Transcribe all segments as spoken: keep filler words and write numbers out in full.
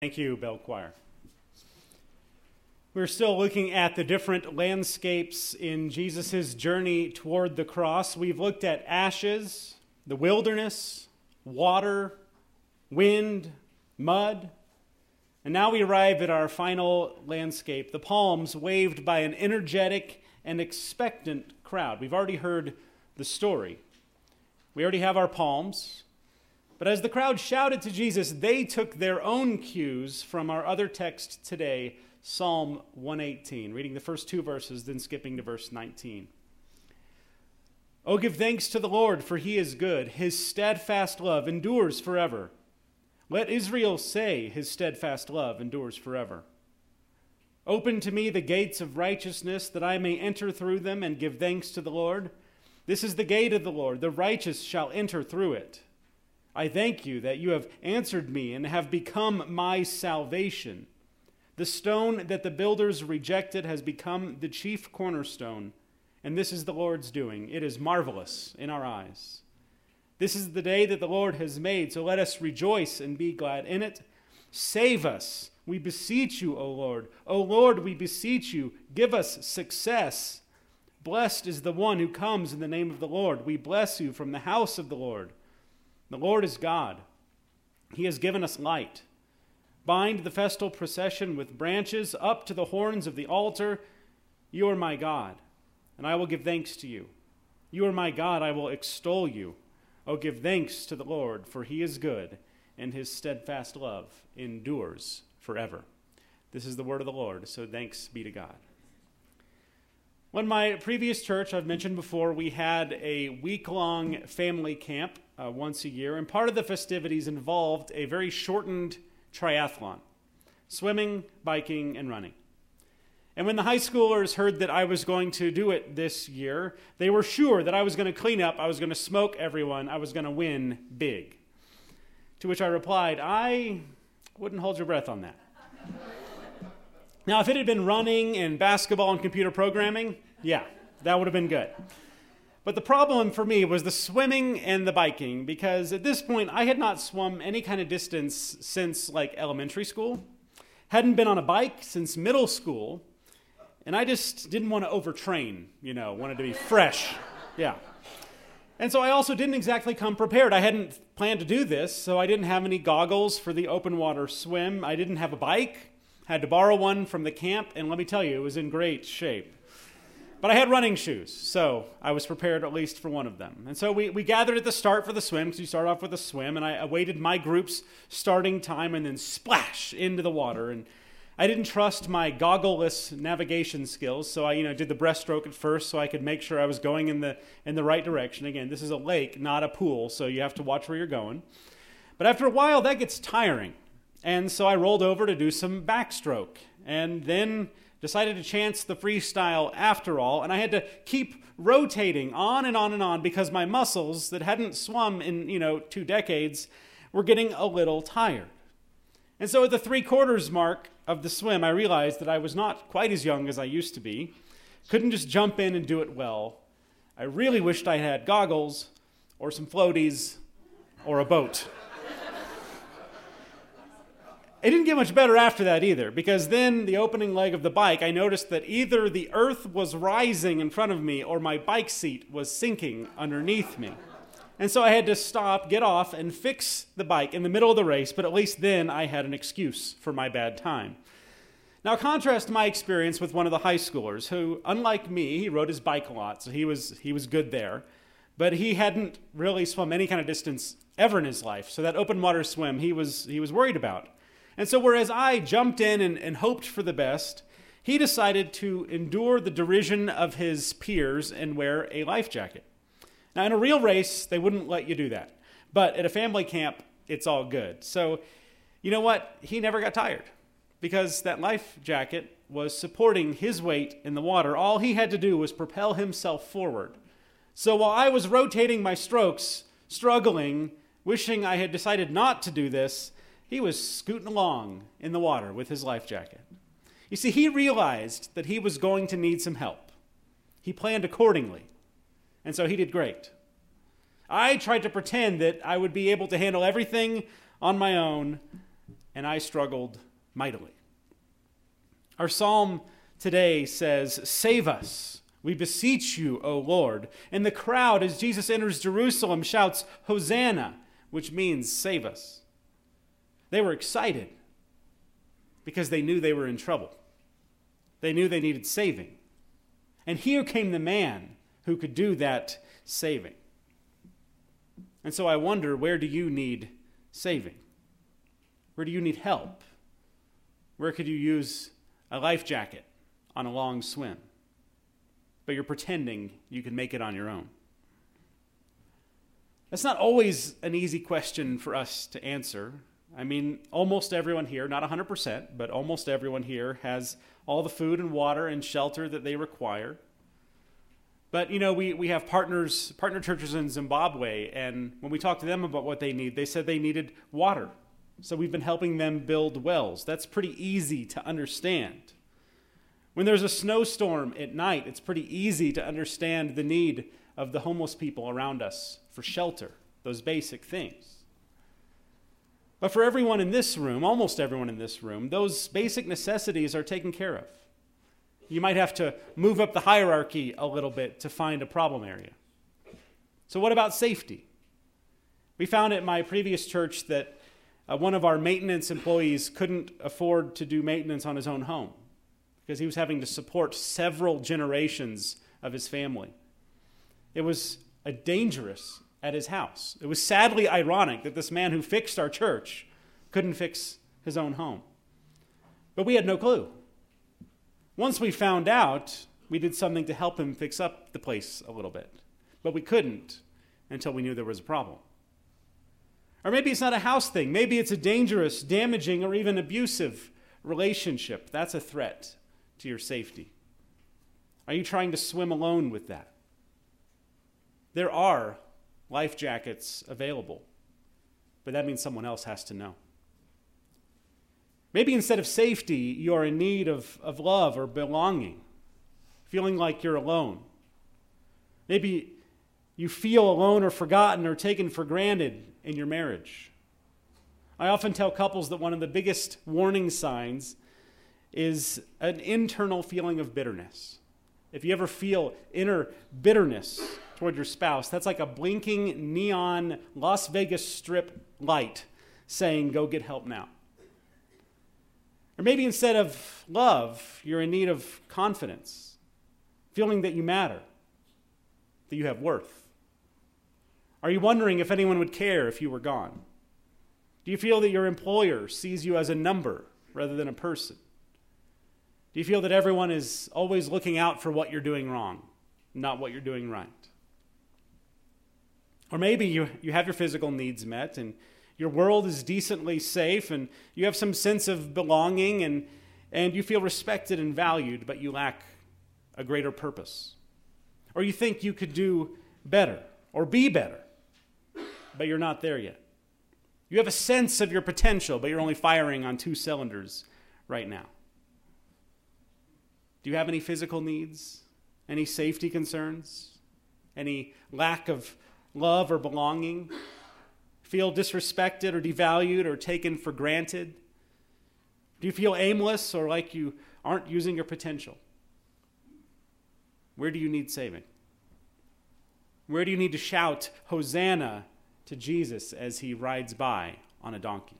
Thank you, Bell Choir. We're still looking at the different landscapes in Jesus' journey toward the cross. We've looked at ashes, the wilderness, water, wind, mud, and now we arrive at our final landscape, the palms waved by an energetic and expectant crowd. We've already heard the story. We already have our palms. But as the crowd shouted to Jesus, they took their own cues from our other text today, Psalm one eighteen, reading the first two verses, then skipping to verse nineteen. Oh, give thanks to the Lord, for he is good. His steadfast love endures forever. Let Israel say, his steadfast love endures forever. Open to me the gates of righteousness, that I may enter through them and give thanks to the Lord. This is the gate of the Lord. The righteous shall enter through it. I thank you that you have answered me and have become my salvation. The stone that the builders rejected has become the chief cornerstone, and this is the Lord's doing. It is marvelous in our eyes. This is the day that the Lord has made, so let us rejoice and be glad in it. Save us, we beseech you, O Lord. O Lord, we beseech you, give us success. Blessed is the one who comes in the name of the Lord. We bless you from the house of the Lord. The Lord is God. He has given us light. Bind the festal procession with branches up to the horns of the altar. You are my God, and I will give thanks to you. You are my God, I will extol you. Oh, give thanks to the Lord, for he is good, and his steadfast love endures forever. This is the word of the Lord, so thanks be to God. When my previous church, I've mentioned before, we had a week-long family camp uh, once a year, and part of the festivities involved a very shortened triathlon, swimming, biking, and running. And when the high schoolers heard that I was going to do it this year, they were sure that I was going to clean up, I was going to smoke everyone, I was going to win big. To which I replied, I wouldn't hold your breath on that. Now, if it had been running and basketball and computer programming, yeah, that would have been good. But the problem for me was the swimming and the biking, because at this point, I had not swum any kind of distance since, like, elementary school, hadn't been on a bike since middle school, and I just didn't want to overtrain, you know, wanted to be fresh, yeah. And so I also didn't exactly come prepared. I hadn't planned to do this, so I didn't have any goggles for the open water swim. I didn't have a bike. Had to borrow one from the camp, and let me tell you, it was in great shape. But I had running shoes, so I was prepared at least for one of them. And so we, we gathered at the start for the swim, because you start off with a swim, and I awaited my group's starting time and then splash into the water. And I didn't trust my goggleless navigation skills, so I you know did the breaststroke at first so I could make sure I was going in the in the right direction. Again, this is a lake, not a pool, so you have to watch where you're going. But after a while, that gets tiring. And so I rolled over to do some backstroke and then decided to chance the freestyle after all. And I had to keep rotating on and on and on because my muscles that hadn't swum in, you know, two decades were getting a little tired. And so at the three quarters mark of the swim, I realized that I was not quite as young as I used to be. Couldn't just jump in and do it well. I really wished I had goggles or some floaties or a boat. It didn't get much better after that either, because then the opening leg of the bike, I noticed that either the earth was rising in front of me or my bike seat was sinking underneath me. And so I had to stop, get off, and fix the bike in the middle of the race, but at least then I had an excuse for my bad time. Now contrast my experience with one of the high schoolers who, unlike me, he rode his bike a lot, so he was he was good there, but he hadn't really swum any kind of distance ever in his life, so that open water swim he was he was worried about. And so whereas I jumped in and, and hoped for the best, he decided to endure the derision of his peers and wear a life jacket. Now, in a real race, they wouldn't let you do that. But at a family camp, it's all good. So, you know what? He never got tired because that life jacket was supporting his weight in the water. All he had to do was propel himself forward. So while I was rotating my strokes, struggling, wishing I had decided not to do this, he was scooting along in the water with his life jacket. You see, he realized that he was going to need some help. He planned accordingly, and so he did great. I tried to pretend that I would be able to handle everything on my own, and I struggled mightily. Our psalm today says, "Save us, we beseech you, O Lord." And the crowd, as Jesus enters Jerusalem, shouts, "Hosanna," which means save us. They were excited because they knew they were in trouble. They knew they needed saving. And here came the man who could do that saving. And so I wonder, where do you need saving? Where do you need help? Where could you use a life jacket on a long swim? But you're pretending you can make it on your own. That's not always an easy question for us to answer. I mean, almost everyone here, not one hundred percent, but almost everyone here has all the food and water and shelter that they require. But, you know, we, we have partners, partner churches in Zimbabwe, and when we talked to them about what they need, they said they needed water. So we've been helping them build wells. That's pretty easy to understand. When there's a snowstorm at night, it's pretty easy to understand the need of the homeless people around us for shelter, those basic things. But for everyone in this room, almost everyone in this room, those basic necessities are taken care of. You might have to move up the hierarchy a little bit to find a problem area. So what about safety? We found at my previous church that uh, one of our maintenance employees couldn't afford to do maintenance on his own home because he was having to support several generations of his family. It was a dangerous at his house. It was sadly ironic that this man who fixed our church couldn't fix his own home. But we had no clue. Once we found out, we did something to help him fix up the place a little bit. But we couldn't until we knew there was a problem. Or maybe it's not a house thing. Maybe it's a dangerous, damaging, or even abusive relationship. That's a threat to your safety. Are you trying to swim alone with that? There are life jackets available, but that means someone else has to know. Maybe instead of safety, you're in need of, of love or belonging, feeling like you're alone. Maybe you feel alone or forgotten or taken for granted in your marriage. I often tell couples that one of the biggest warning signs is an internal feeling of bitterness. If you ever feel inner bitterness toward your spouse, that's like a blinking neon Las Vegas Strip light saying, "Go get help now." Or maybe instead of love, you're in need of confidence, feeling that you matter, that you have worth. Are you wondering if anyone would care if you were gone? Do you feel that your employer sees you as a number rather than a person? Do you feel that everyone is always looking out for what you're doing wrong, not what you're doing right? Or maybe you, you have your physical needs met and your world is decently safe and you have some sense of belonging and, and you feel respected and valued, but you lack a greater purpose. Or you think you could do better or be better, but you're not there yet. You have a sense of your potential, but you're only firing on two cylinders right now. Do you have any physical needs? Any safety concerns? Any lack of love or belonging? Feel disrespected or devalued or taken for granted? Do you feel aimless or like you aren't using your potential? Where do you need saving? Where do you need to shout Hosanna to Jesus as he rides by on a donkey?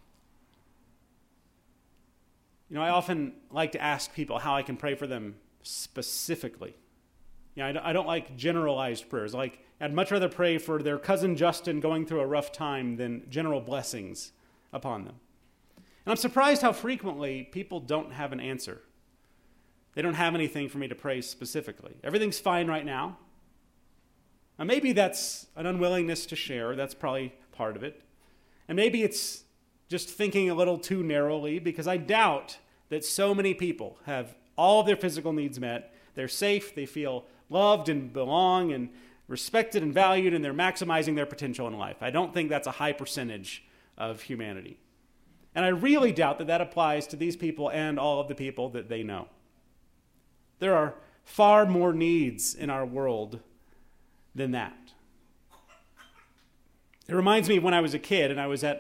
You know, I often like to ask people how I can pray for them specifically. You know, I don't like generalized prayers. Like, I'd much rather pray for their cousin Justin going through a rough time than general blessings upon them. And I'm surprised how frequently people don't have an answer. They don't have anything for me to pray specifically. Everything's fine right now. Now, maybe that's an unwillingness to share. That's probably part of it. And maybe it's just thinking a little too narrowly, because I doubt that so many people have all of their physical needs met. They're safe, they feel loved and belong and respected and valued, and they're maximizing their potential in life. I don't think that's a high percentage of humanity. And I really doubt that that applies to these people and all of the people that they know. There are far more needs in our world than that. It reminds me of when I was a kid and I was at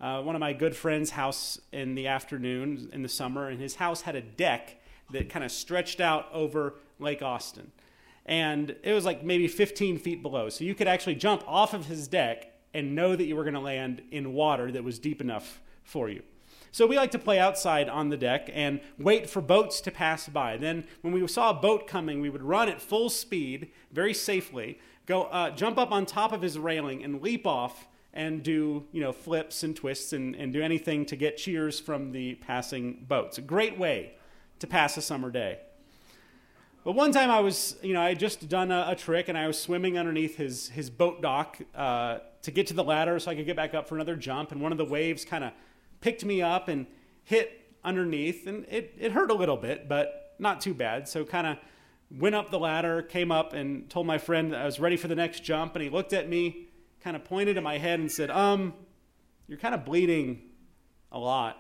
uh, one of my good friend's house in the afternoon in the summer, and his house had a deck that kind of stretched out over Lake Austin. And it was like maybe fifteen feet below. So you could actually jump off of his deck and know that you were going to land in water that was deep enough for you. So we like to play outside on the deck and wait for boats to pass by. Then when we saw a boat coming, we would run at full speed, very safely, go uh, jump up on top of his railing and leap off and do, you know, flips and twists and, and do anything to get cheers from the passing boats. A great way to pass a summer day. But one time I was, you know, I had just done a, a trick, and I was swimming underneath his, his boat dock uh, to get to the ladder so I could get back up for another jump, and one of the waves kind of picked me up and hit underneath, and it, it hurt a little bit, but not too bad. So kind of went up the ladder, came up, and told my friend that I was ready for the next jump, and he looked at me, kind of pointed at my head and said, um, you're kind of bleeding a lot.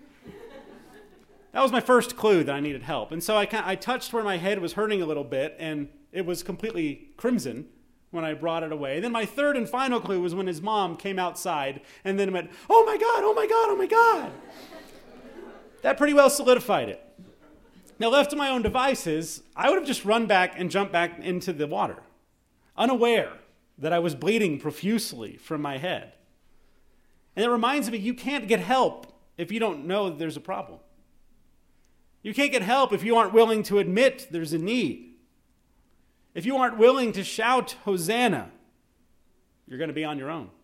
That was my first clue that I needed help. And so I, I touched where my head was hurting a little bit, and it was completely crimson when I brought it away. And then my third and final clue was when his mom came outside and then went, oh my God, oh my God, oh my God. That pretty well solidified it. Now, left to my own devices, I would have just run back and jumped back into the water, unaware that I was bleeding profusely from my head. And it reminds me, you can't get help if you don't know that there's a problem. You can't get help if you aren't willing to admit there's a need. If you aren't willing to shout, Hosanna, you're going to be on your own.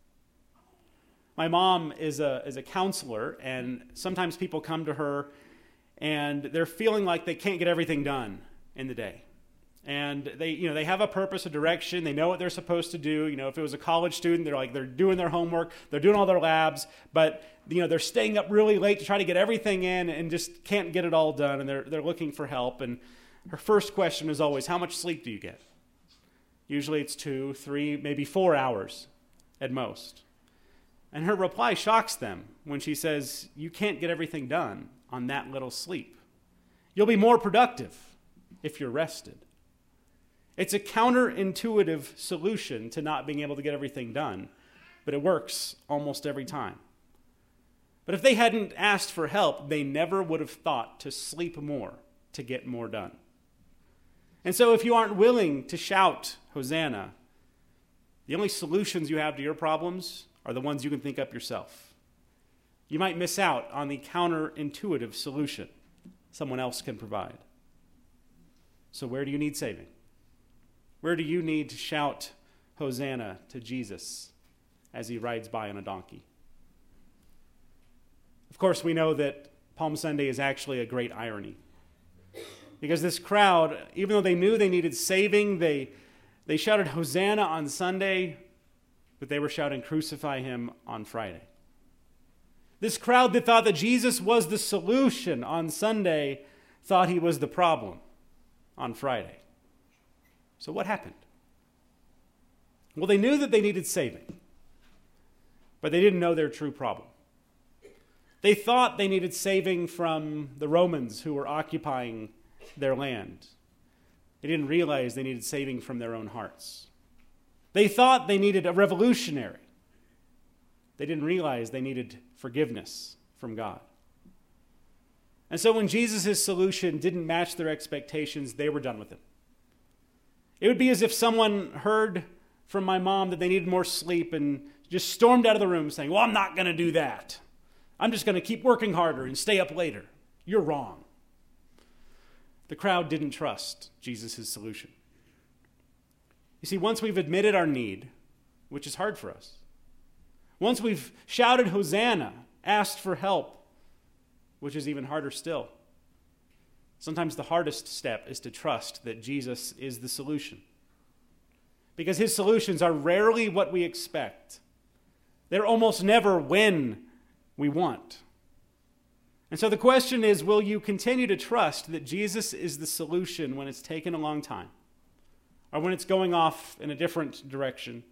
My mom is a, is a counselor, and sometimes people come to her and they're feeling like they can't get everything done in the day. And they, you know, they have a purpose, a direction. They know what they're supposed to do. You know, if it was a college student, they're like, they're doing their homework, they're doing all their labs, but, you know, they're staying up really late to try to get everything in and just can't get it all done. And they're, they're looking for help. And her first question is always, how much sleep do you get? Usually it's two, three, maybe four hours at most. And her reply shocks them when she says, you can't get everything done on that little sleep. You'll be more productive if you're rested. It's a counterintuitive solution to not being able to get everything done, but it works almost every time. But if they hadn't asked for help, they never would have thought to sleep more to get more done. And so if you aren't willing to shout, Hosanna, the only solutions you have to your problems are the ones you can think up yourself. You might miss out on the counterintuitive solution someone else can provide. So where do you need saving? Where do you need to shout Hosanna to Jesus as he rides by on a donkey? Of course, we know that Palm Sunday is actually a great irony. Because this crowd, even though they knew they needed saving, they, they shouted Hosanna on Sunday, but they were shouting crucify him on Friday. This crowd that thought that Jesus was the solution on Sunday thought he was the problem on Friday. So what happened? Well, they knew that they needed saving, but they didn't know their true problem. They thought they needed saving from the Romans who were occupying their land. They didn't realize they needed saving from their own hearts. They thought they needed a revolutionary. They didn't realize they needed forgiveness from God. And so when Jesus' solution didn't match their expectations, they were done with it. It would be as if someone heard from my mom that they needed more sleep and just stormed out of the room saying, well, I'm not going to do that. I'm just going to keep working harder and stay up later. You're wrong. The crowd didn't trust Jesus' solution. You see, once we've admitted our need, which is hard for us, once we've shouted Hosanna, asked for help, which is even harder still, sometimes the hardest step is to trust that Jesus is the solution. Because his solutions are rarely what we expect. They're almost never when we want. And so the question is, will you continue to trust that Jesus is the solution when it's taken a long time? Or when it's going off in a different direction?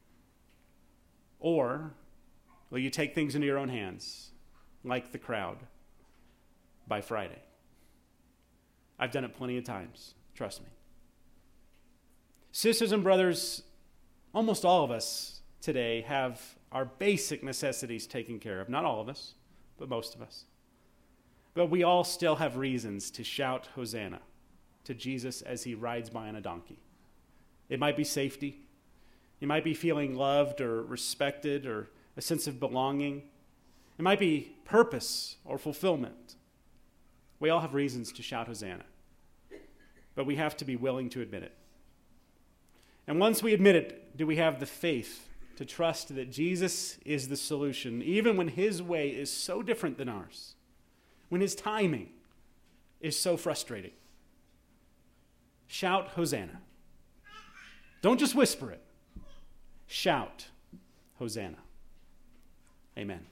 Or will you take things into your own hands, like the crowd, by Friday? I've done it plenty of times. Trust me. Sisters and brothers, almost all of us today have our basic necessities taken care of. Not all of us, but most of us. But we all still have reasons to shout Hosanna to Jesus as he rides by on a donkey. It might be safety. You might be feeling loved or respected or a sense of belonging. It might be purpose or fulfillment. We all have reasons to shout Hosanna. But we have to be willing to admit it. And once we admit it, do we have the faith to trust that Jesus is the solution, even when his way is so different than ours, when his timing is so frustrating? Shout Hosanna. Don't just whisper it. Shout Hosanna. Amen.